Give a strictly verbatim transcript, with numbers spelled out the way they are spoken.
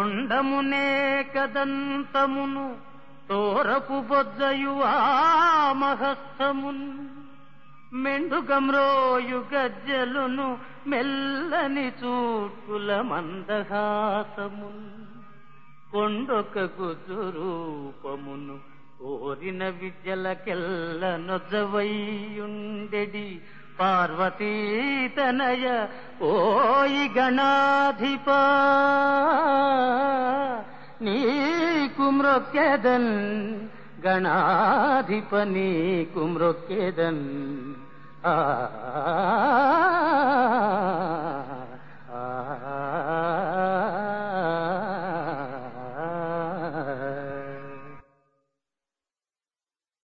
తొండమునే కదంతమును తోరపు బొజ్జయు ఆ మహస్తమున్ మెండుగమ్రోయు గజ్జలును మెల్లని చూట్కుల మందహాసమున్ కొండొక గుజు రూపమును కోరిన విద్యలకెల్ల నొజ్జవయ్యుండెడి పార్వతీతనయ ఓయి గణాధిప నీకు మ్రొక్కెదన్ గణాధిప నీకు మ్రొక్కెదన్ ఆ